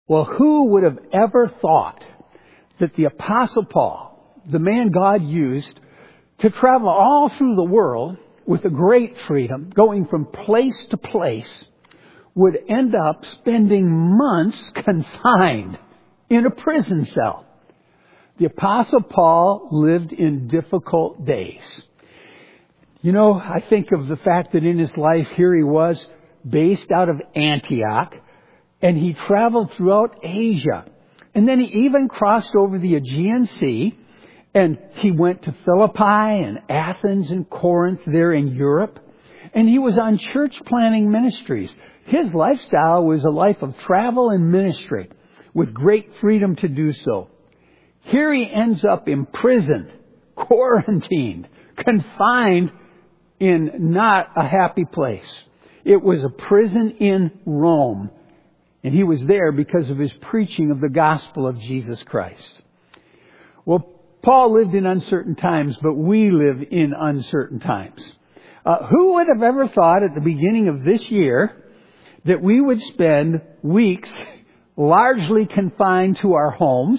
Well, who would have ever thought that the Apostle Paul, the man God used to travel all through the world with a great freedom, going from place to place, would end up spending months confined in a prison cell? The Apostle Paul lived in difficult days. You know, I think of the fact that in his life here he was based out of Antioch, and he traveled throughout Asia. And then he even crossed over the Aegean Sea, and he went to Philippi and Athens and Corinth there in Europe. And he was on church planting ministries. His lifestyle was a life of travel and ministry with great freedom to do so. Here he ends up imprisoned, quarantined, confined in not a happy place. It was a prison in Rome. And he was there because of his preaching of the gospel of Jesus Christ. Well, Paul lived in uncertain times, but we live in uncertain times. Who would have ever thought at the beginning of this year that we would spend weeks largely confined to our homes,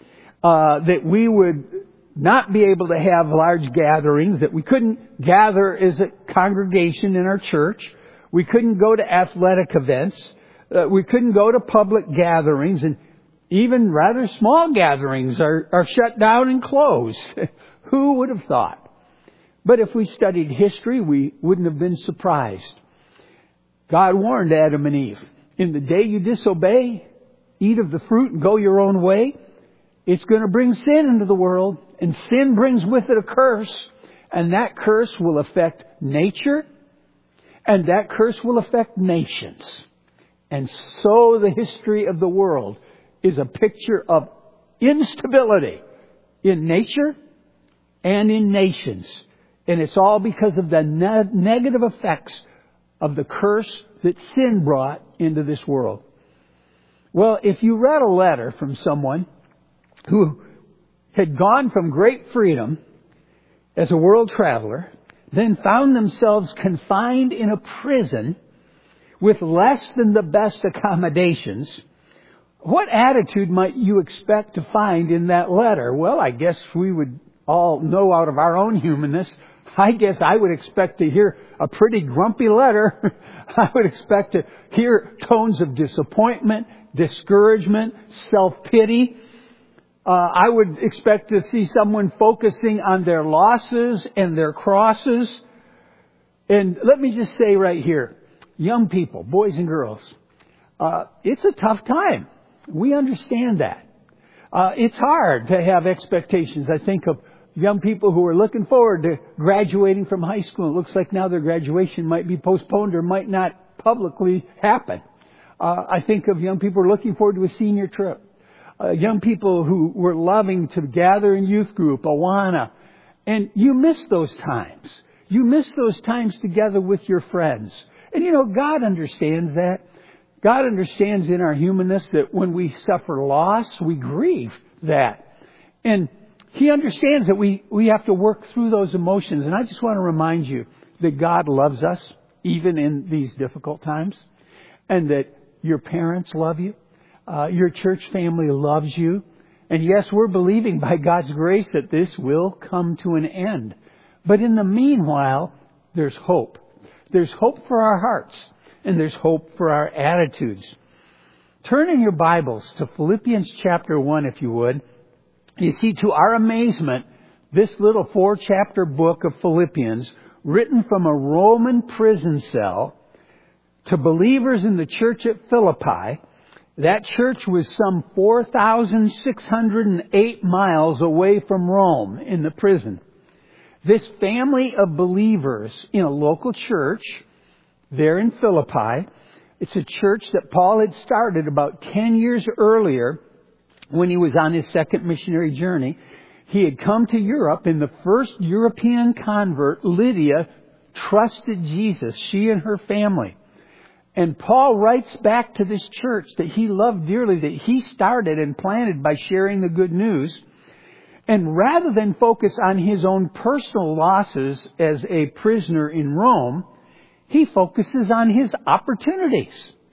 that we would not be able to have large gatherings, that we couldn't gather as a congregation in our church, we couldn't go to athletic events, we couldn't go to public gatherings, and even rather small gatherings are shut down and closed. Who would have thought? But if we studied history, we wouldn't have been surprised. God warned Adam and Eve, in the day you disobey, eat of the fruit and go your own way, it's going to bring sin into the world, and sin brings with it a curse, and that curse will affect nature, and that curse will affect nations. And so the history of the world is a picture of instability in nature and in nations. And it's all because of the negative effects of the curse that sin brought into this world. Well, if you read a letter from someone who had gone from great freedom as a world traveler, then found themselves confined in a prison with less than the best accommodations, what attitude might you expect to find in that letter? Well, I guess we would all know out of our own humanness, I guess I would expect to hear a pretty grumpy letter. I would expect to hear tones of disappointment, discouragement, self-pity. I would expect to see someone focusing on their losses and their crosses. And let me just say right here, young people, boys and girls, it's a tough time. We understand that. It's hard to have expectations. I think of young people who are looking forward to graduating from high school. It looks like now their graduation might be postponed or might not publicly happen. I think of young people who are looking forward to a senior trip. Young people who were loving to gather in youth group, Awana. And you miss those times. You miss those times together with your friends. And you know, God understands that. God understands in our humanness that when we suffer loss, we grieve that. And He understands that we have to work through those emotions. And I just want to remind you that God loves us, even in these difficult times. And that your parents love you. Your church family loves you. And yes, we're believing by God's grace that this will come to an end. But in the meanwhile, there's hope. There's hope for our hearts. And there's hope for our attitudes. Turn in your Bibles to Philippians chapter 1, if you would. You see, to our amazement, this little 4-chapter book of Philippians, written from a Roman prison cell to believers in the church at Philippi. That church was some 4,608 miles away from Rome in the prison. This family of believers in a local church there in Philippi, it's a church that Paul had started about 10 years earlier when he was on his second missionary journey. He had come to Europe, and the first European convert, Lydia, trusted Jesus, she and her family. And Paul writes back to this church that he loved dearly, that he started and planted by sharing the good news. And rather than focus on his own personal losses as a prisoner in Rome, he focuses on his opportunities.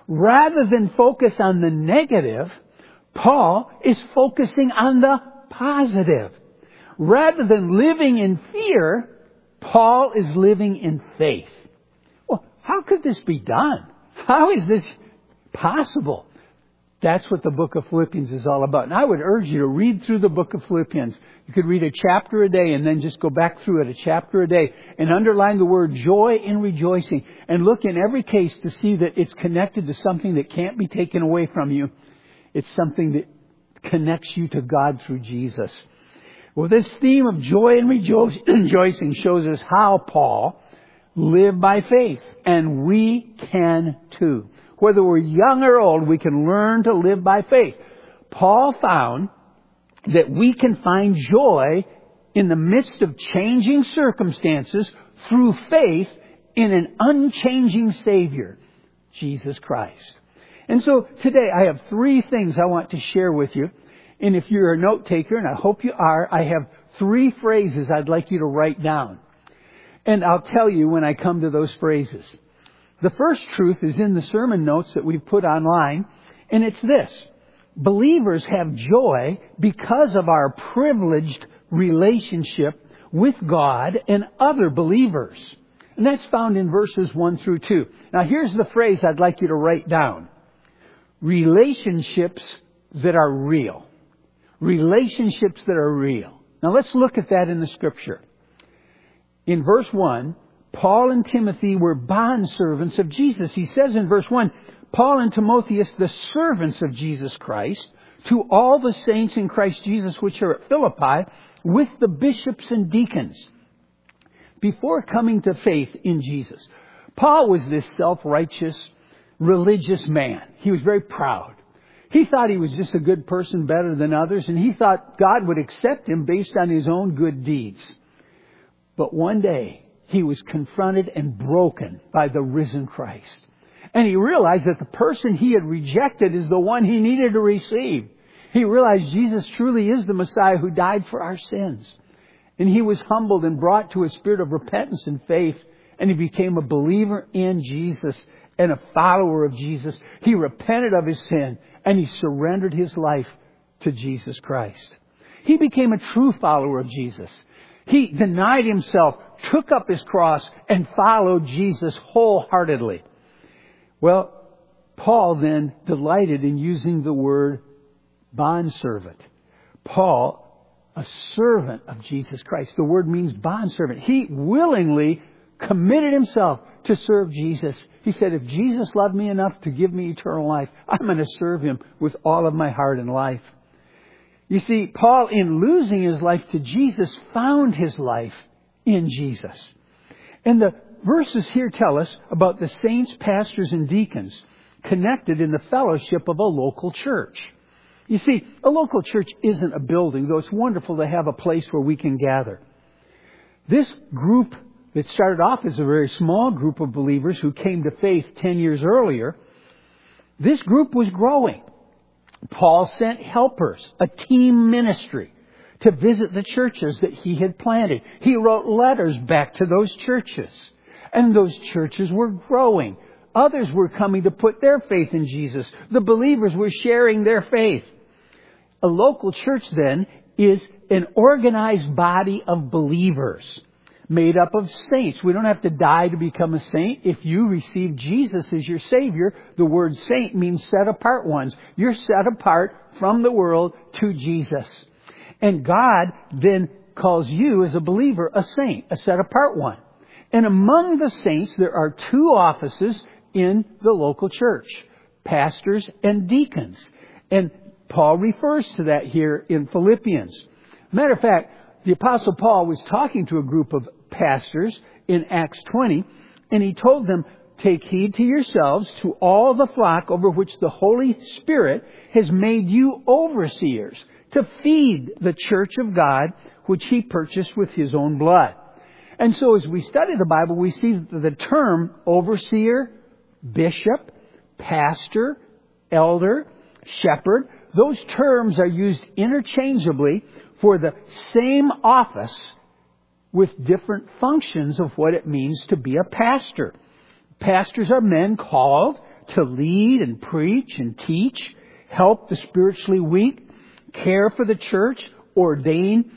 Rather than focus on the negative, Paul is focusing on the positive. Rather than living in fear, Paul is living in faith. Well, how could this be done? How is this possible? That's what the book of Philippians is all about. And I would urge you to read through the book of Philippians. You could read a chapter a day and then just go back through it a chapter a day and underline the word joy and rejoicing and look in every case to see that it's connected to something that can't be taken away from you. It's something that connects you to God through Jesus. Well, this theme of joy and rejoicing shows us how Paul lived by faith. And we can too. Whether we're young or old, we can learn to live by faith. Paul found that we can find joy in the midst of changing circumstances through faith in an unchanging Savior, Jesus Christ. And so today I have 3 things I want to share with you. And if you're a note taker, and I hope you are, I have 3 phrases I'd like you to write down. And I'll tell you when I come to those phrases. The first truth is in the sermon notes that we've put online, and it's this. Believers have joy because of our privileged relationship with God and other believers. And that's found in verses 1 through 2. Now here's the phrase I'd like you to write down. Relationships that are real. Relationships that are real. Now let's look at that in the Scripture. In verse 1, Paul and Timothy were bondservants of Jesus. He says in verse 1, Paul and Timotheus, the servants of Jesus Christ, to all the saints in Christ Jesus which are at Philippi, with the bishops and deacons. Before coming to faith in Jesus, Paul was this self-righteous, religious man. He was very proud. He thought he was just a good person, better than others, and he thought God would accept him based on his own good deeds. But one day, he was confronted and broken by the risen Christ. And he realized that the person he had rejected is the one he needed to receive. He realized Jesus truly is the Messiah who died for our sins. And he was humbled and brought to a spirit of repentance and faith. And he became a believer in Jesus and a follower of Jesus. He repented of his sin and he surrendered his life to Jesus Christ. He became a true follower of Jesus. He denied himself, took up his cross, and followed Jesus wholeheartedly. Well, Paul then delighted in using the word bondservant. Paul, a servant of Jesus Christ. The word means bondservant. He willingly committed himself to serve Jesus. He said, if Jesus loved me enough to give me eternal life, I'm going to serve him with all of my heart and life. You see, Paul, in losing his life to Jesus, found his life in Jesus. And the verses here tell us about the saints, pastors, and deacons connected in the fellowship of a local church. You see, a local church isn't a building, though it's wonderful to have a place where we can gather. This group that started off as a very small group of believers who came to faith 10 years earlier, this group was growing. Paul sent helpers, a team ministry, to visit the churches that he had planted. He wrote letters back to those churches. And those churches were growing. Others were coming to put their faith in Jesus. The believers were sharing their faith. A local church, then, is an organized body of believers made up of saints. We don't have to die to become a saint. If you receive Jesus as your Savior, the word saint means set apart ones. You're set apart from the world to Jesus. And God then calls you as a believer a saint, a set apart one. And among the saints, there are 2 offices in the local church, pastors and deacons. And Paul refers to that here in Philippians. Matter of fact, the Apostle Paul was talking to a group of pastors in Acts 20, and he told them, take heed to yourselves, to all the flock over which the Holy Spirit has made you overseers, to feed the church of God, which he purchased with his own blood. And so as we study the Bible, we see that the term overseer, bishop, pastor, elder, shepherd, those terms are used interchangeably for the same office with different functions of what it means to be a pastor. Pastors are men called to lead and preach and teach, help the spiritually weak, care for the church, ordain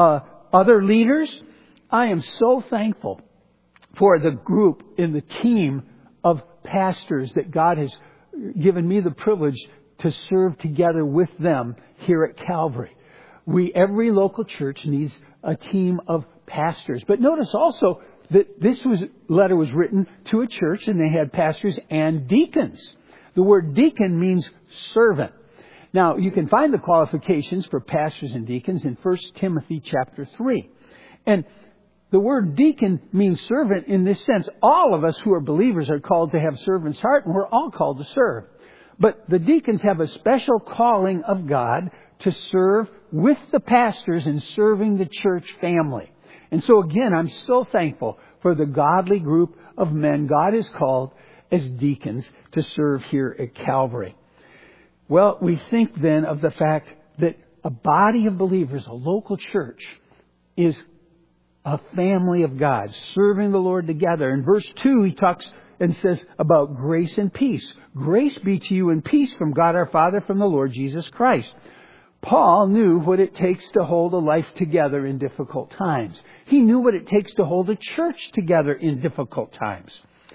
other leaders. I am so thankful for the group in the team of pastors that God has given me the privilege to serve together with them here at Calvary. Every local church needs a team of pastors. But notice also that this letter was written to a church and they had pastors and deacons. The word deacon means servant. Now, you can find the qualifications for pastors and deacons in 1 Timothy chapter 3. And the word deacon means servant in this sense. All of us who are believers are called to have servant's heart, and we're all called to serve. But the deacons have a special calling of God to serve with the pastors in serving the church family. And so again, I'm so thankful for the godly group of men God has called as deacons to serve here at Calvary. Well, we think then of the fact that a body of believers, a local church, is a family of God, serving the Lord together. In verse 2, he talks and says about grace and peace. Grace be to you and peace from God our Father, from the Lord Jesus Christ. Paul knew what it takes to hold a life together in difficult times. He knew what it takes to hold a church together in difficult times.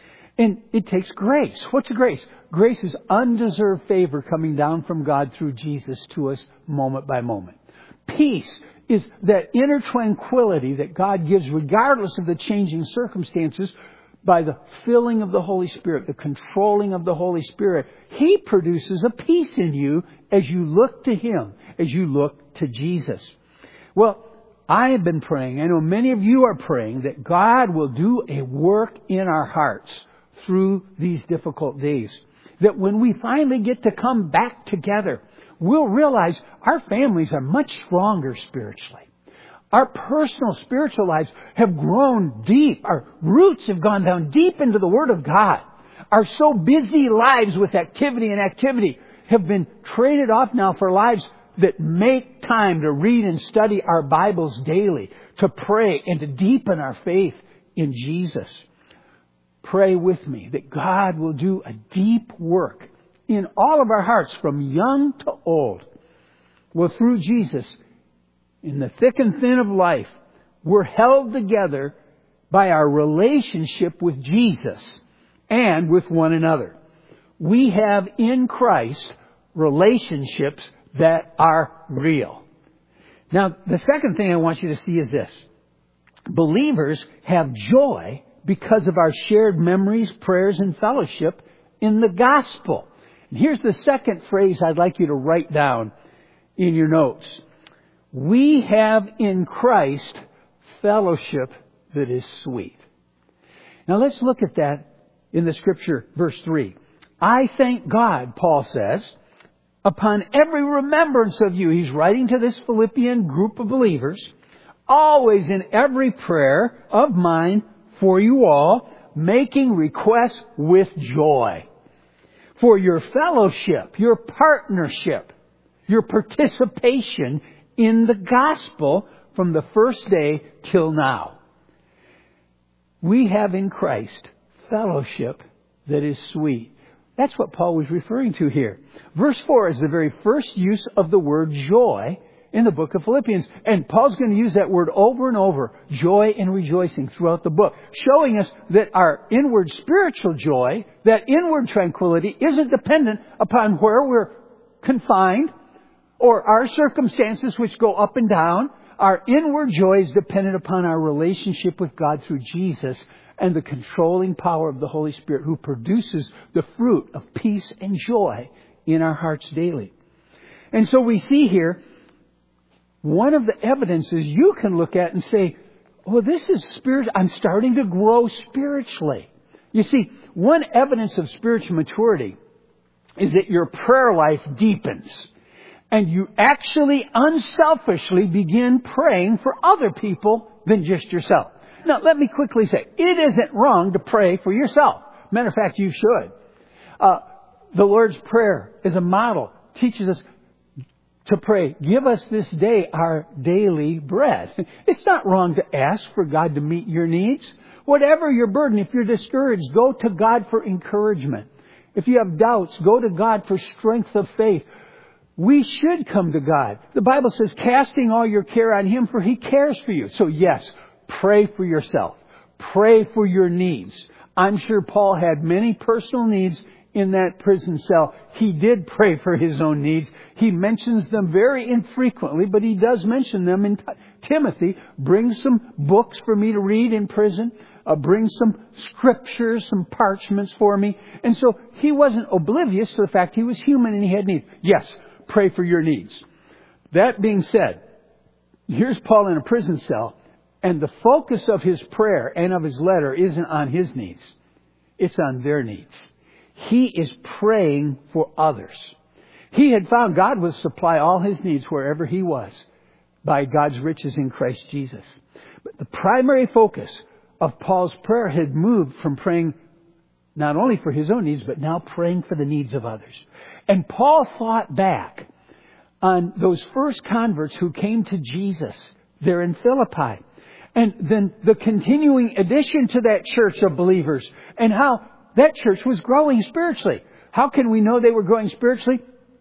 And it takes grace. What's grace? Grace is undeserved favor coming down from God through Jesus to us moment by moment. Peace is that inner tranquility that God gives regardless of the changing circumstances by the filling of the Holy Spirit, the controlling of the Holy Spirit. He produces a peace in you as you look to Him, as you look to Jesus. Well, I have been praying, I know many of you are praying, that God will do a work in our hearts through these difficult days. That when we finally get to come back together, we'll realize our families are much stronger spiritually. Our personal spiritual lives have grown deep. Our roots have gone down deep into the Word of God. Our so busy lives with activity have been traded off now for lives that make time to read and study our Bibles daily, to pray and to deepen our faith in Jesus. Pray with me that God will do a deep work in all of our hearts from young to old. Well, through Jesus, in the thick and thin of life, we're held together by our relationship with Jesus and with one another. We have in Christ relationships that are real. Now, the second thing I want you to see is this. Believers have joy because of our shared memories, prayers, and fellowship in the gospel. And here's the second phrase I'd like you to write down in your notes. We have in Christ fellowship that is sweet. Now let's look at that in the scripture, verse 3. I thank God, Paul says, upon every remembrance of you. He's writing to this Philippian group of believers, always in every prayer of mine for you all, making requests with joy for your fellowship, your partnership, your participation in the gospel from the first day till now. We have in Christ fellowship that is sweet. That's what Paul was referring to here. Verse 4 is the very first use of the word joy in the book of Philippians. And Paul's going to use that word over and over, joy and rejoicing, throughout the book, showing us that our inward spiritual joy, that inward tranquility, isn't dependent upon where we're confined or our circumstances which go up and down. Our inward joy is dependent upon our relationship with God through Jesus and the controlling power of the Holy Spirit, who produces the fruit of peace and joy in our hearts daily. And so we see here one of the evidences you can look at and say, well, this is spiritual. I'm starting to grow spiritually. You see, one evidence of spiritual maturity is that your prayer life deepens. And you actually unselfishly begin praying for other people than just yourself. Now, let me quickly say, it isn't wrong to pray for yourself. Matter of fact, you should. The Lord's Prayer is a model, teaches us to pray, give us this day our daily bread. It's not wrong to ask for God to meet your needs. Whatever your burden, if you're discouraged, go to God for encouragement. If you have doubts, go to God for strength of faith. We should come to God. The Bible says, casting all your care on Him, for He cares for you. So yes, pray for yourself. Pray for your needs. I'm sure Paul had many personal needs in that prison cell. He did pray for his own needs. He mentions them very infrequently, but he does mention them in Timothy. Bring some books for me to read in prison. Bring some scriptures, some parchments for me. And so he wasn't oblivious to the fact he was human and he had needs. Yes, pray for your needs. That being said, here's Paul in a prison cell, and the focus of his prayer and of his letter isn't on his needs. It's on their needs. He is praying for others. He had found God would supply all his needs wherever he was by God's riches in Christ Jesus. But the primary focus of Paul's prayer had moved from praying not only for his own needs, but now praying for the needs of others. And Paul thought back on those first converts who came to Jesus there in Philippi. And then the continuing addition to that church of believers and how that church was growing spiritually. How can we know they were growing spiritually?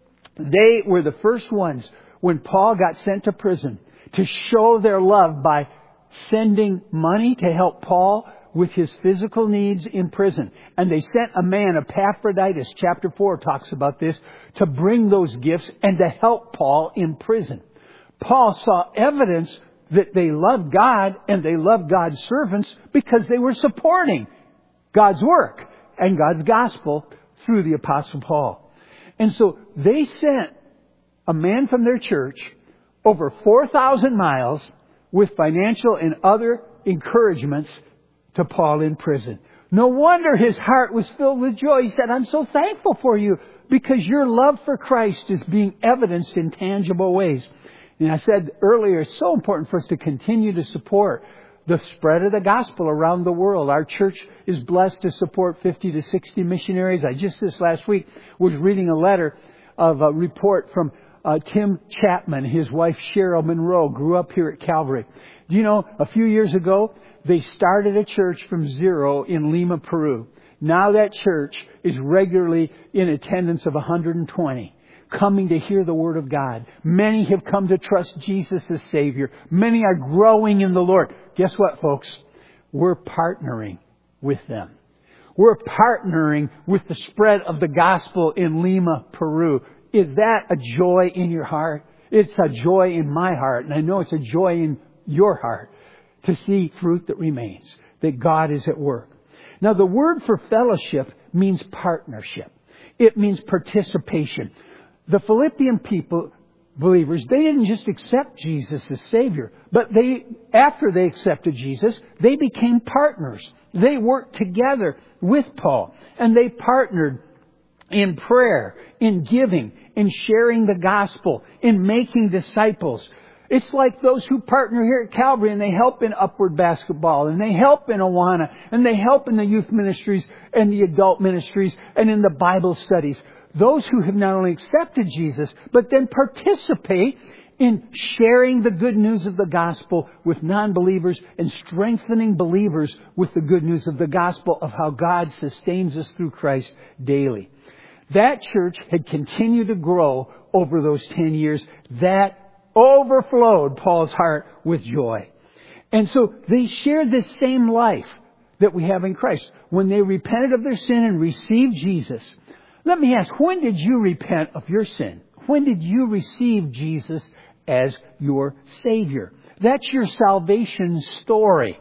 They were the first ones when Paul got sent to prison to show their love by sending money to help Paul with his physical needs in prison. And they sent a man, Epaphroditus, chapter 4 talks about this, to bring those gifts and to help Paul in prison. Paul saw evidence that they loved God and they loved God's servants because they were supporting God's work and God's gospel through the Apostle Paul. And so they sent a man from their church over 4,000 miles with financial and other encouragements to Paul in prison. No wonder his heart was filled with joy. He said, I'm so thankful for you because your love for Christ is being evidenced in tangible ways. And I said earlier, it's so important for us to continue to support the spread of the gospel around the world. Our church is blessed to support 50 to 60 missionaries. I just this last week was reading a letter of a report from Tim Chapman. His wife Cheryl Monroe grew up here at Calvary. Do you know, a few years ago, they started a church from zero in Lima, Peru. Now that church is regularly in attendance of 120. Coming to hear the Word of God. Many have come to trust Jesus as Savior. Many are growing in the Lord. Guess what, folks? We're partnering with them. We're partnering with the spread of the gospel in Lima, Peru. Is that a joy in your heart? It's a joy in my heart, and I know it's a joy in your heart to see fruit that remains, that God is at work. Now, the word for fellowship means partnership. It means participation. The Philippian believers, they didn't just accept Jesus as Savior, but after they accepted Jesus, they became partners. They worked together with Paul, and they partnered in prayer, in giving, in sharing the gospel, in making disciples. It's like those who partner here at Calvary and they help in Upward Basketball and they help in Awana and they help in the youth ministries and the adult ministries and in the Bible studies. Those who have not only accepted Jesus, but then participate in sharing the good news of the gospel with non-believers and strengthening believers with the good news of the gospel of how God sustains us through Christ daily. That church had continued to grow over those 10 years. That overflowed Paul's heart with joy. And so they shared this same life that we have in Christ. When they repented of their sin and received Jesus. Let me ask, when did you repent of your sin? When did you receive Jesus as your Savior? That's your salvation story.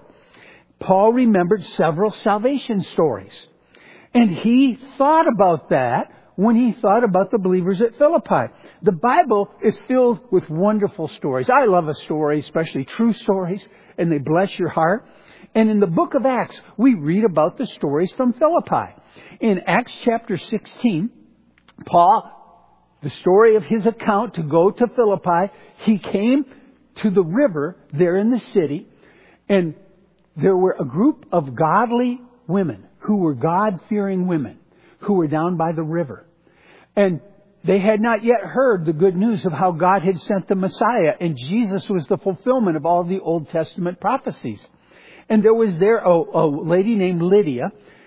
Paul remembered several salvation stories. And he thought about that when he thought about the believers at Philippi. The Bible is filled with wonderful stories. I love a story, especially true stories, and they bless your heart. And in the book of Acts, we read about the stories from Philippi. In Acts chapter 16, Paul, the story of his account to go to Philippi, he came to the river there in the city, and there were a group of godly women who were God-fearing women who were down by the river. And they had not yet heard the good news of how God had sent the Messiah, and Jesus was the fulfillment of all the Old Testament prophecies. And there was there a lady named Lydia.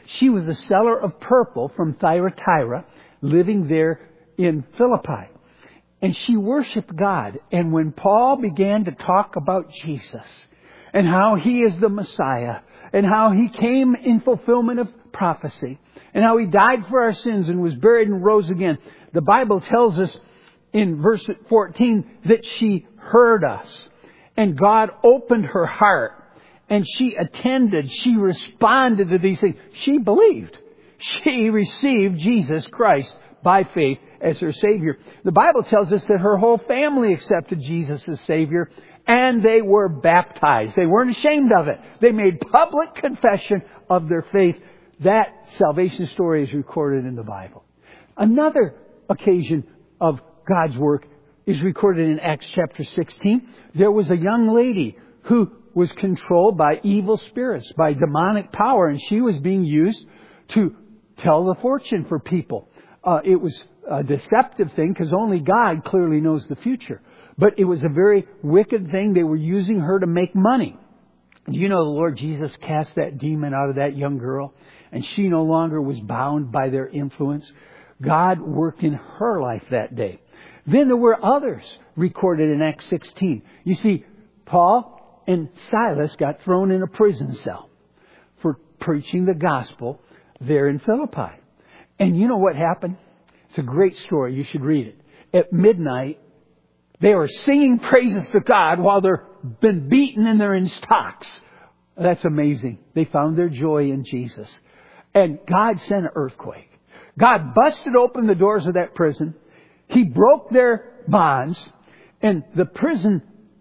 She was a seller of purple from Thyatira, living there in Philippi. And she worshiped God. And when Paul began to talk about Jesus and how He is the Messiah and how He came in fulfillment of prophecy and how He died for our sins and was buried and rose again, the Bible tells us in verse 14 that she heard us and God opened her heart and she attended, she responded to these things. She believed. She received Jesus Christ by faith as her Savior. The Bible tells us that her whole family accepted Jesus as Savior and they were baptized. They weren't ashamed of it. They made public confession of their faith. That salvation story is recorded in the Bible. Another occasion of God's work is recorded in Acts chapter 16. There was a young lady who was controlled by evil spirits, by demonic power, and she was being used to tell the fortune for people. It was a deceptive thing because only God clearly knows the future. But it was a very wicked thing. They were using her to make money. Do you know the Lord Jesus cast that demon out of that young girl? And she no longer was bound by their influence. God worked in her life that day. Then there were others recorded in Acts 16. You see, Paul and Silas got thrown in a prison cell for preaching the gospel there in Philippi. And you know what happened? It's a great story. You should read it. At midnight, they were singing praises to God while they're been beaten and they're in stocks. That's amazing. They found their joy in Jesus. And God sent an earthquake. God busted open the doors of that prison. He broke their bonds. And the prison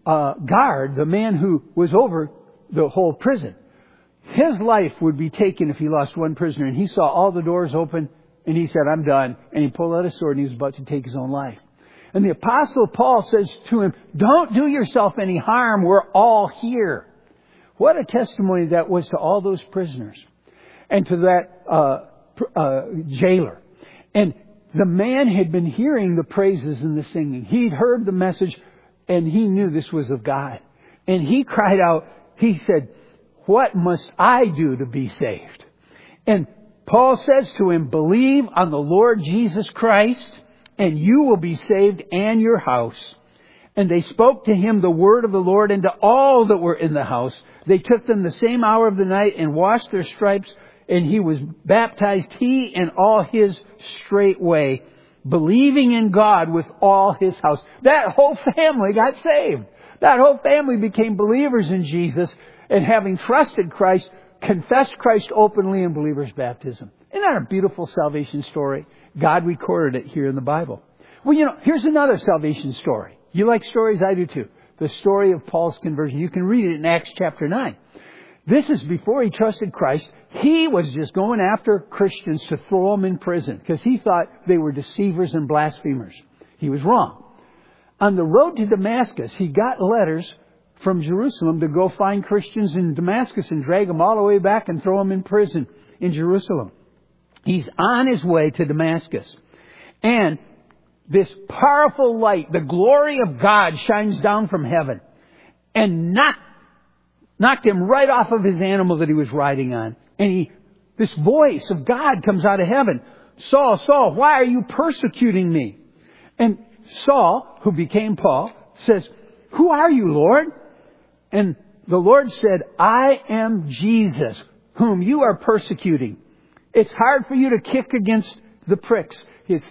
guard, the man who was over the whole prison, his life would be taken if he lost one prisoner. And he saw all the doors open. And he said, I'm done. And he pulled out a sword and he was about to take his own life. And the Apostle Paul says to him, don't do yourself any harm. We're all here. What a testimony that was to all those prisoners and to that jailer. And the man had been hearing the praises and the singing. He'd heard the message and he knew this was of God. And he cried out, he said, what must I do to be saved? And Paul says to him, believe on the Lord Jesus Christ and you will be saved and your house. And they spoke to him the word of the Lord and to all that were in the house. They took them the same hour of the night and washed their stripes, and he was baptized, he and all his straightway, believing in God with all his house. That whole family got saved. That whole family became believers in Jesus, and having trusted Christ, confessed Christ openly in believers' baptism. Isn't that a beautiful salvation story? God recorded it here in the Bible. Well, you know, here's another salvation story. You like stories? I do too. The story of Paul's conversion. You can read it in Acts chapter 9. This is before he trusted Christ. He was just going after Christians to throw them in prison because he thought they were deceivers and blasphemers. He was wrong. On the road to Damascus, he got letters from Jerusalem to go find Christians in Damascus and drag them all the way back and throw them in prison in Jerusalem. He's on his way to Damascus. And this powerful light, the glory of God, shines down from heaven and knocked him right off of his animal that he was riding on. And this voice of God comes out of heaven. Saul, Saul, why are you persecuting me? And Saul, who became Paul, says, who are you, Lord? And the Lord said, I am Jesus, whom you are persecuting. It's hard for you to kick against the pricks. It's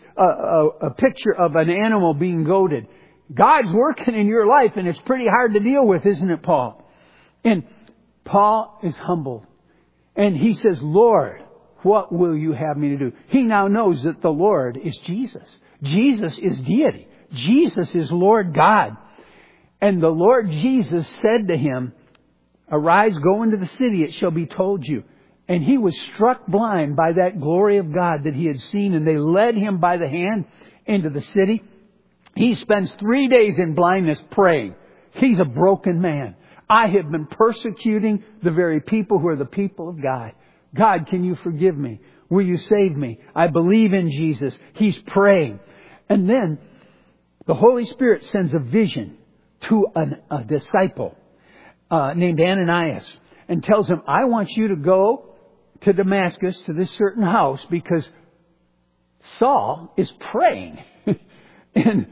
a picture of an animal being goaded. God's working in your life, and it's pretty hard to deal with, isn't it, Paul? And Paul is humbled. And he says, Lord, what will you have me to do? He now knows that the Lord is Jesus. Jesus is deity. Jesus is Lord God. And the Lord Jesus said to him, arise, go into the city, it shall be told you. And he was struck blind by that glory of God that he had seen. And they led him by the hand into the city. He spends 3 days in blindness praying. He's a broken man. I have been persecuting the very people who are the people of God. God, can you forgive me? Will you save me? I believe in Jesus. He's praying. And then the Holy Spirit sends a vision to a disciple named Ananias and tells him, I want you to go to Damascus, to this certain house, because Saul is praying. and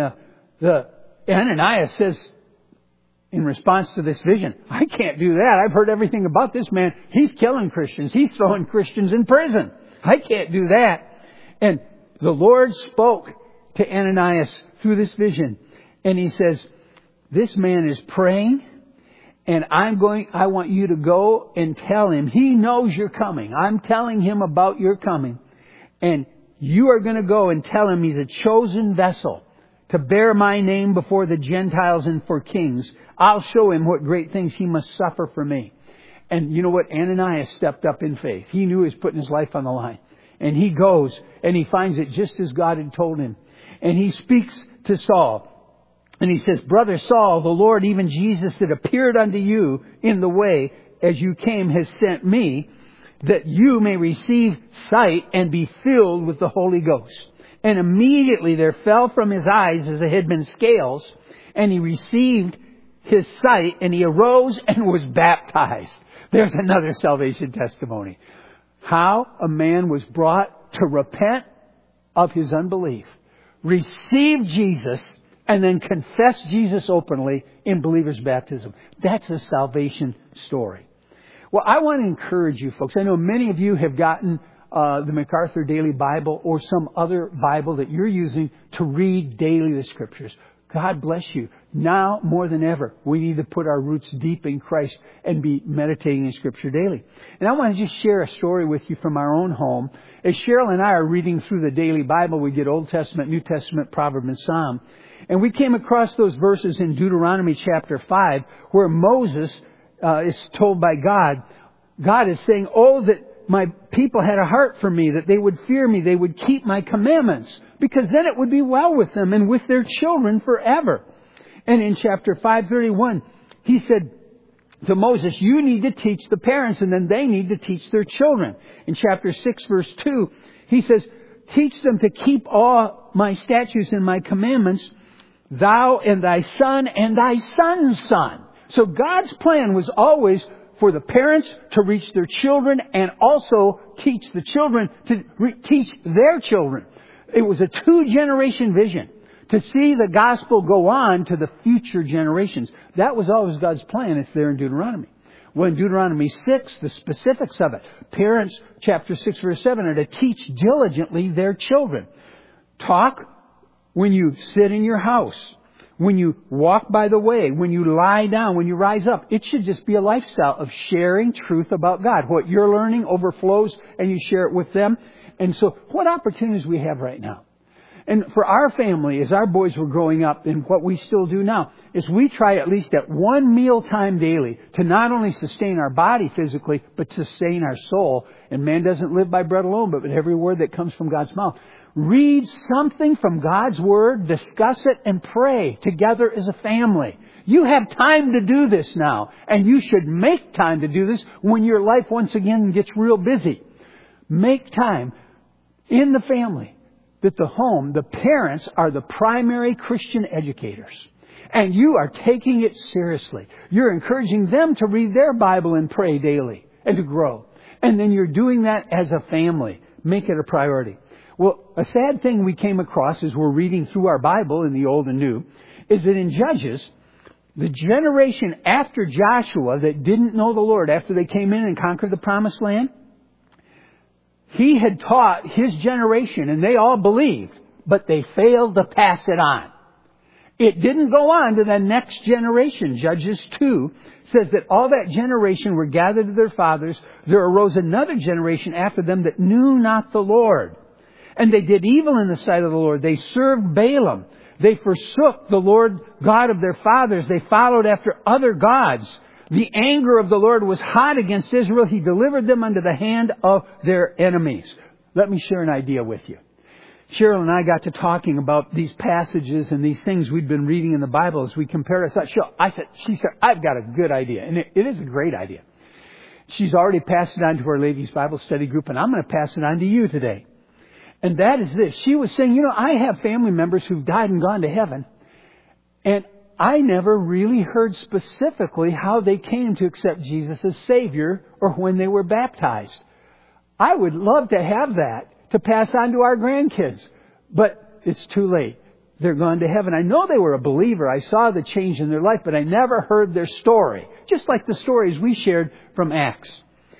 the Ananias says, in response to this vision, I can't do that. I've heard everything about this man. He's killing Christians. He's throwing Christians in prison. I can't do that. And the Lord spoke to Ananias through this vision. And He says, this man is praying, and I want you to go and tell him. He knows you're coming. I'm telling him about your coming. And you are going to go and tell him he's a chosen vessel to bear my name before the Gentiles and for kings. I'll show him what great things he must suffer for me. And you know what? Ananias stepped up in faith. He knew he was putting his life on the line. And he goes and he finds it just as God had told him. And he speaks to Saul. And he says, Brother Saul, the Lord, even Jesus that appeared unto you in the way as you came, has sent me, that you may receive sight and be filled with the Holy Ghost. And immediately there fell from his eyes as it had been scales, and he received his sight, and he arose and was baptized. There's another salvation testimony. How a man was brought to repent of his unbelief, receive Jesus, and then confess Jesus openly in believer's baptism. That's a salvation story. Well, I want to encourage you folks. I know many of you have gotten the MacArthur Daily Bible or some other Bible that you're using to read daily the Scriptures. God bless you. Now, more than ever, we need to put our roots deep in Christ and be meditating in Scripture daily. And I want to just share a story with you from our own home. As Cheryl and I are reading through the daily Bible, we get Old Testament, New Testament, Proverb, and Psalm. And we came across those verses in Deuteronomy chapter 5 where Moses is told by God, God is saying, oh, that my people had a heart for me, that they would fear me, they would keep my commandments, because then it would be well with them and with their children forever. And in chapter 5:31, He said to Moses, you need to teach the parents, and then they need to teach their children. In chapter 6, verse 2, He says, teach them to keep all my statutes and my commandments, thou and thy son and thy son's son. So God's plan was always for the parents to reach their children and also teach the children to teach their children. It was a 2-generation vision to see the gospel go on to the future generations. That was always God's plan. It's there in Deuteronomy. Well, in Deuteronomy 6, the specifics of it. Parents, chapter 6, verse 7, are to teach diligently their children. Talk when you sit in your house, when you walk by the way, when you lie down, when you rise up. It should just be a lifestyle of sharing truth about God. What you're learning overflows and you share it with them. And so what opportunities we have right now. And for our family, as our boys were growing up, and what we still do now, is we try at least at one meal time daily to not only sustain our body physically, but to sustain our soul. And man doesn't live by bread alone, but with every word that comes from God's mouth. Read something from God's Word, discuss it, and pray together as a family. You have time to do this now, and you should make time to do this when your life once again gets real busy. Make time in the family. That the home, the parents are the primary Christian educators. And you are taking it seriously. You're encouraging them to read their Bible and pray daily and to grow. And then you're doing that as a family. Make it a priority. Well, a sad thing we came across as we're reading through our Bible in the Old and New is that in Judges, the generation after Joshua that didn't know the Lord after they came in and conquered the Promised Land, he had taught his generation, and they all believed, but they failed to pass it on. It didn't go on to the next generation. Judges 2 says that all that generation were gathered to their fathers. There arose another generation after them that knew not the Lord. And they did evil in the sight of the Lord. They served Balaam. They forsook the Lord God of their fathers. They followed after other gods. The anger of the Lord was hot against Israel. He delivered them unto the hand of their enemies. Let me share an idea with you. Cheryl and I got to talking about these passages and these things we'd been reading in the Bible as we compared. She said, I've got a good idea. And it is a great idea. She's already passed it on to our ladies' Bible study group, and I'm going to pass it on to you today. And that is this. She was saying, I have family members who've died and gone to heaven. And I never really heard specifically how they came to accept Jesus as Savior or when they were baptized. I would love to have that to pass on to our grandkids. But it's too late. They're gone to heaven. I know they were a believer. I saw the change in their life, but I never heard their story. Just like the stories we shared from Acts.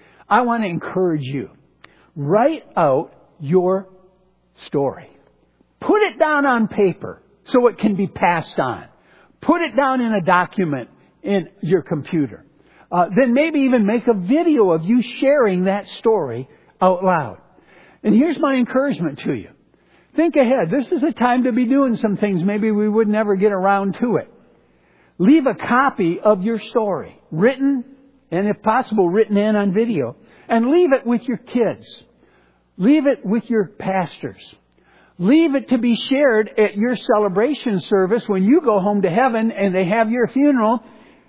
I want to encourage you. Write out your story. Put it down on paper so it can be passed on. Put it down in a document in your computer. Then maybe even make a video of you sharing that story out loud. And here's my encouragement to you. Think ahead. This is a time to be doing some things maybe we would never get around to it. Leave a copy of your story, written, and if possible, written in on video. And leave it with your kids. Leave it with your pastors. Leave it to be shared at your celebration service when you go home to heaven and they have your funeral.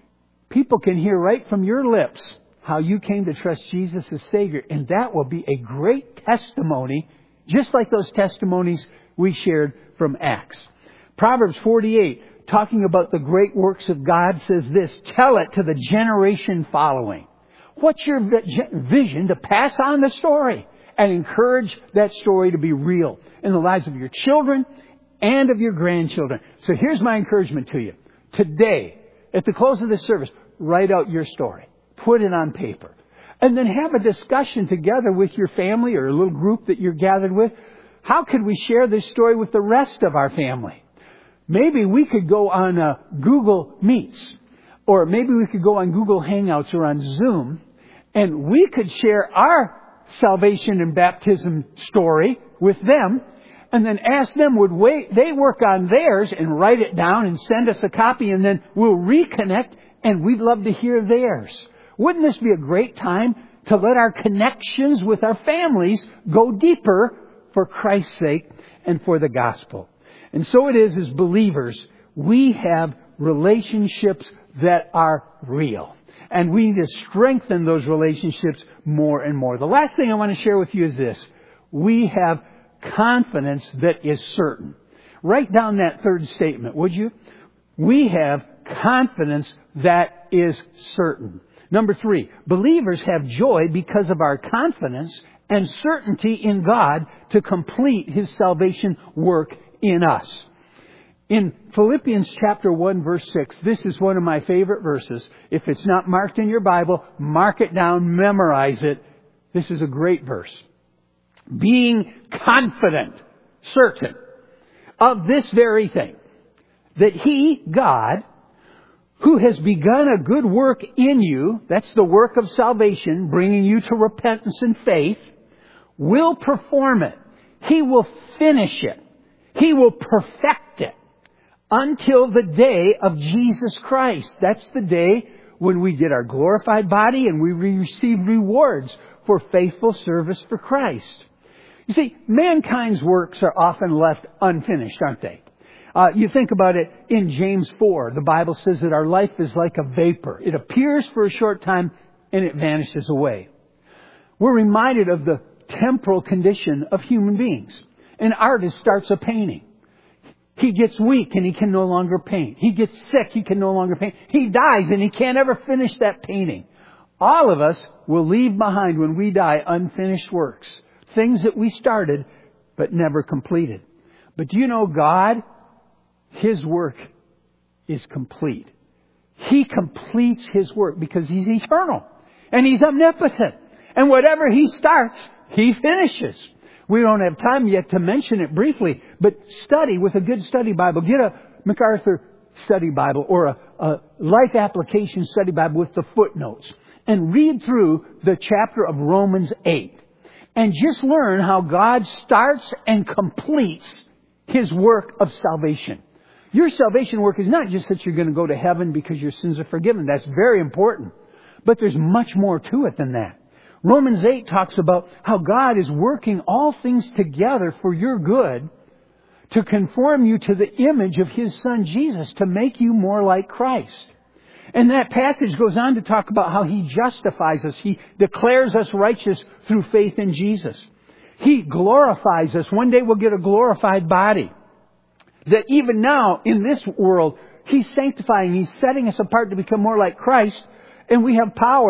People can hear right from your lips how you came to trust Jesus as Savior. And that will be a great testimony, just like those testimonies we shared from Acts. Proverbs 48, talking about the great works of God, says this: tell it to the generation following. What's your vision to pass on the story and encourage that story to be real in the lives of your children and of your grandchildren? So here's my encouragement to you. Today, at the close of this service, write out your story. Put it on paper. And then have a discussion together with your family or a little group that you're gathered with. How could we share this story with the rest of our family? Maybe we could go on Google Meets. Or maybe we could go on Google Hangouts or on Zoom. And we could share our salvation and baptism story with them. And then ask them, would they work on theirs and write it down and send us a copy. And then we'll reconnect and we'd love to hear theirs. Wouldn't this be a great time to let our connections with our families go deeper for Christ's sake and for the gospel? And so it is, as believers, we have relationships that are real. And we need to strengthen those relationships more and more. The last thing I want to share with you is this. We have confidence that is certain. Write down that third statement, would you? We have confidence that is certain. Number 3, believers have joy because of our confidence and certainty in God to complete His salvation work in us. In Philippians chapter 1 verse 6, this is one of my favorite verses. If it's not marked in your Bible, mark it down, memorize it. This is a great verse. Being confident, certain of this very thing, that He, God, who has begun a good work in you, that's the work of salvation, bringing you to repentance and faith, will perform it. He will finish it. He will perfect it until the day of Jesus Christ. That's the day when we get our glorified body and we receive rewards for faithful service for Christ. You see, mankind's works are often left unfinished, aren't they? You think about it in James 4. The Bible says that our life is like a vapor. It appears for a short time and it vanishes away. We're reminded of the temporal condition of human beings. An artist starts a painting. He gets weak and he can no longer paint. He gets sick, he can no longer paint. He dies and he can't ever finish that painting. All of us will leave behind when we die unfinished works. Things that we started but never completed. But do you know God? His work is complete. He completes His work because He's eternal. And He's omnipotent. And whatever He starts, He finishes. We don't have time yet to mention it briefly, but study with a good study Bible. Get a MacArthur study Bible or a Life Application study Bible with the footnotes. And read through the chapter of Romans 8. And just learn how God starts and completes His work of salvation. Your salvation work is not just that you're going to go to heaven because your sins are forgiven. That's very important. But there's much more to it than that. Romans 8 talks about how God is working all things together for your good to conform you to the image of His Son Jesus, to make you more like Christ. And that passage goes on to talk about how He justifies us. He declares us righteous through faith in Jesus. He glorifies us. One day we'll get a glorified body. That even now, in this world, He's sanctifying, He's setting us apart to become more like Christ. And we have power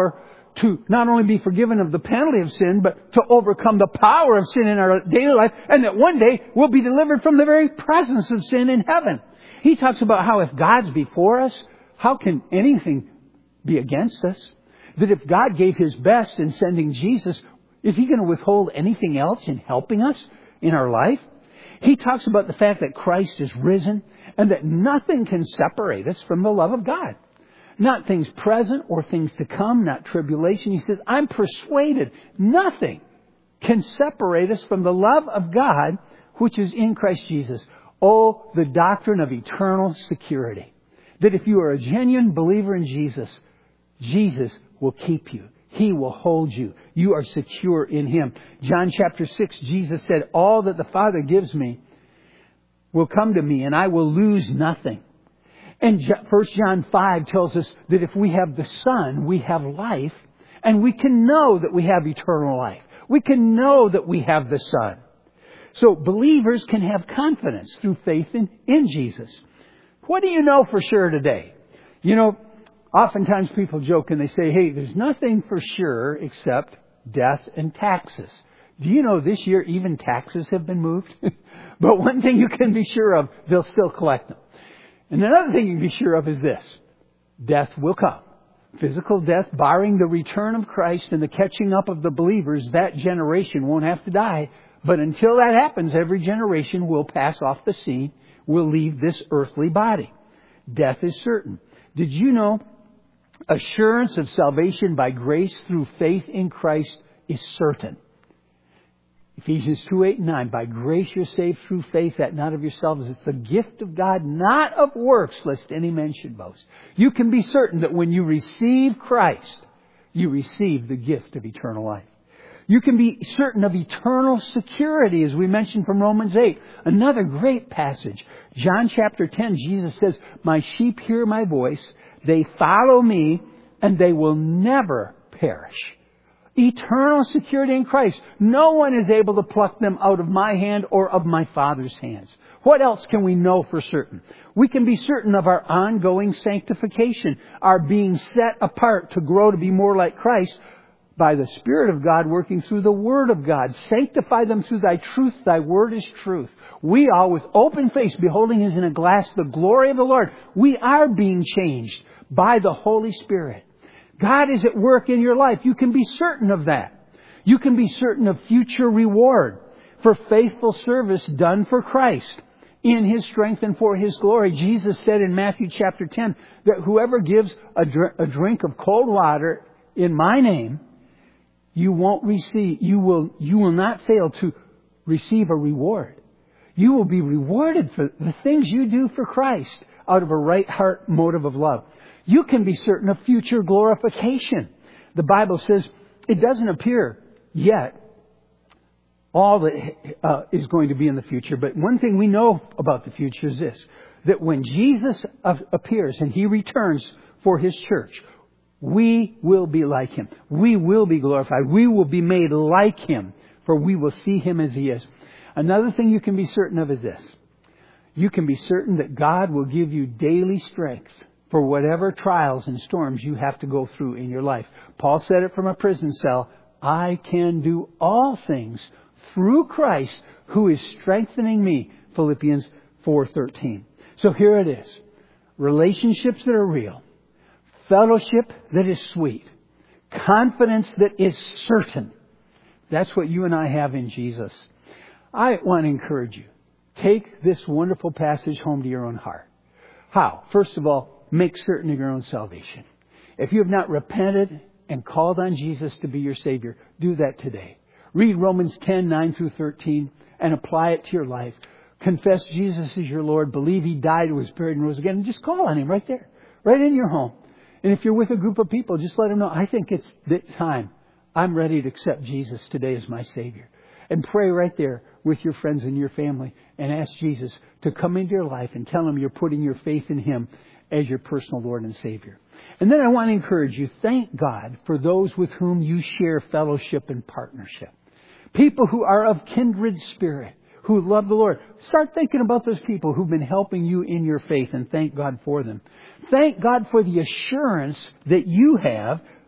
to not only be forgiven of the penalty of sin, but to overcome the power of sin in our daily life, and that one day we'll be delivered from the very presence of sin in heaven. He talks about how if God's before us, how can anything be against us? That if God gave His best in sending Jesus, is He going to withhold anything else in helping us in our life? He talks about the fact that Christ is risen and that nothing can separate us from the love of God. Not things present or things to come, not tribulation. He says, I'm persuaded nothing can separate us from the love of God, which is in Christ Jesus. Oh, the doctrine of eternal security. That if you are a genuine believer in Jesus, Jesus will keep you. He will hold you. You are secure in Him. John chapter 6, Jesus said, all that the Father gives me will come to me, and I will lose nothing. And 1 John 5 tells us that if we have the Son, we have life, and we can know that we have eternal life. We can know that we have the Son. So believers can have confidence through faith in Jesus. What do you know for sure today? You know, oftentimes people joke and they say, hey, there's nothing for sure except death and taxes. Do you know this year even taxes have been moved? But one thing you can be sure of, they'll still collect them. And another thing you can be sure of is this. Death will come. Physical death, barring the return of Christ and the catching up of the believers, that generation won't have to die. But until that happens, every generation will pass off the scene, will leave this earthly body. Death is certain. Did you know assurance of salvation by grace through faith in Christ is certain? Ephesians 2:8-9, by grace you're saved through faith, that not of yourselves. It's the gift of God, not of works, lest any man should boast. You can be certain that when you receive Christ, you receive the gift of eternal life. You can be certain of eternal security, as we mentioned from Romans 8. Another great passage. John chapter 10, Jesus says, my sheep hear my voice, they follow me, and they will never perish. Eternal security in Christ. No one is able to pluck them out of my hand or of my Father's hands. What else can we know for certain? We can be certain of our ongoing sanctification, our being set apart to grow to be more like Christ by the Spirit of God working through the Word of God. Sanctify them through Thy truth. Thy Word is truth. We all, with open face, beholding as in a glass the glory of the Lord, we are being changed by the Holy Spirit. God is at work in your life. You can be certain of that. You can be certain of future reward for faithful service done for Christ in His strength and for His glory. Jesus said in Matthew chapter 10 that whoever gives a drink of cold water in my name, you will not fail to receive a reward. You will be rewarded for the things you do for Christ out of a right heart motive of love. You can be certain of future glorification. The Bible says it doesn't appear yet all that is going to be in the future. But one thing we know about the future is this, that when Jesus appears and He returns for His church, we will be like Him. We will be glorified. We will be made like Him, for we will see Him as He is. Another thing you can be certain of is this. You can be certain that God will give you daily strength for whatever trials and storms you have to go through in your life. Paul said it from a prison cell, I can do all things through Christ who is strengthening me. Philippians 4:13. So here it is. Relationships that are real. Fellowship that is sweet. Confidence that is certain. That's what you and I have in Jesus. I want to encourage you. Take this wonderful passage home to your own heart. How? First of all, make certain of your own salvation. If you have not repented and called on Jesus to be your Savior, do that today. Read Romans 10:9-13 and apply it to your life. Confess Jesus is your Lord. Believe He died, was buried, and rose again. And just call on Him right there, right in your home. And if you're with a group of people, just let them know, I think it's the time. I'm ready to accept Jesus today as my Savior. And pray right there with your friends and your family and ask Jesus to come into your life and tell Him you're putting your faith in Him as your personal Lord and Savior. And then I want to encourage you, thank God for those with whom you share fellowship and partnership. People who are of kindred spirit, who love the Lord. Start thinking about those people who've been helping you in your faith and thank God for them. Thank God for the assurance that you have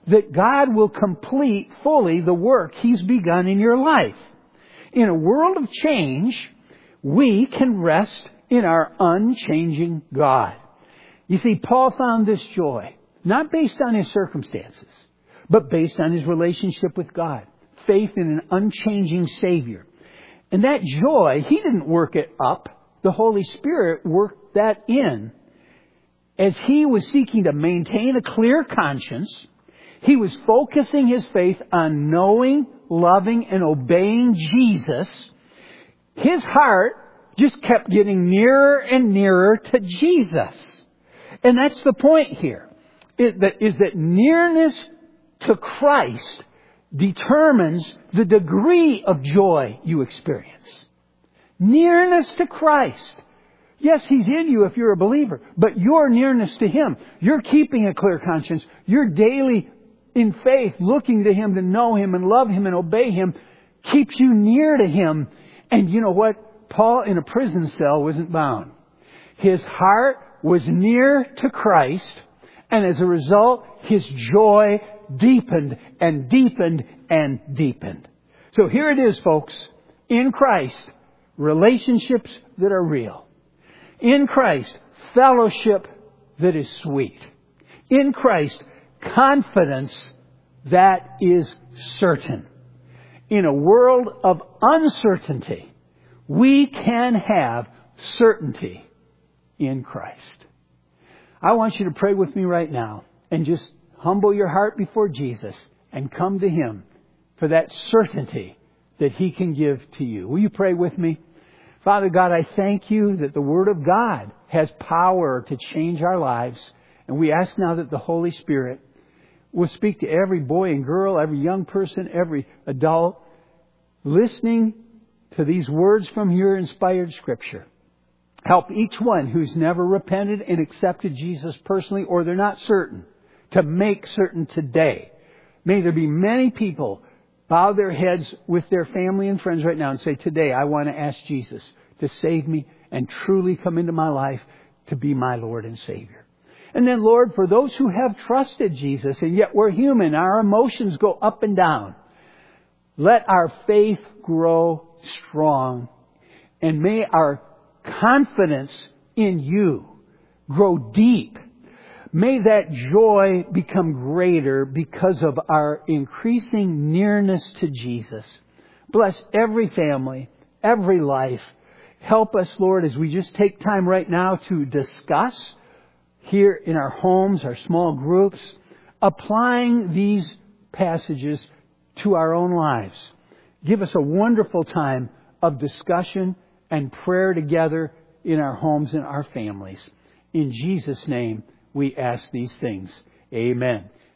that God will complete fully the work He's begun in your life. In a world of change, we can rest in our unchanging God. You see, Paul found this joy, not based on his circumstances, but based on his relationship with God. Faith in an unchanging Savior. And that joy, he didn't work it up. The Holy Spirit worked that in. As he was seeking to maintain a clear conscience, he was focusing his faith on knowing, loving, and obeying Jesus. His heart just kept getting nearer and nearer to Jesus. And that's the point here. Is that nearness to Christ determines the degree of joy you experience. Nearness to Christ. Yes, He's in you if you're a believer, but your nearness to Him, you're keeping a clear conscience, you're daily in faith looking to Him to know Him and love Him and obey Him, keeps you near to Him. And you know what? Paul in a prison cell wasn't bound. His heart was near to Christ, and as a result, his joy deepened and deepened and deepened. So here it is, folks. In Christ, relationships that are real. In Christ, fellowship that is sweet. In Christ, confidence that is certain. In a world of uncertainty, we can have certainty in Christ. I want you to pray with me right now and just humble your heart before Jesus and come to Him for that certainty that He can give to you. Will you pray with me? Father God, I thank You that the Word of God has power to change our lives. And we ask now that the Holy Spirit will speak to every boy and girl, every young person, every adult, listening to these words from Your inspired Scripture. Help each one who's never repented and accepted Jesus personally, or they're not certain, to make certain today. May there be many people bow their heads with their family and friends right now and say, today I want to ask Jesus to save me and truly come into my life to be my Lord and Savior. And then, Lord, for those who have trusted Jesus, and yet we're human, our emotions go up and down, let our faith grow strong, and may our confidence in You grow deep. May that joy become greater because of our increasing nearness to Jesus. Bless every family, every life. Help us, Lord, as we just take time right now to discuss here in our homes, our small groups, applying these passages to our own lives. Give us a wonderful time of discussion and prayer together in our homes and our families. In Jesus' name, we ask these things. Amen.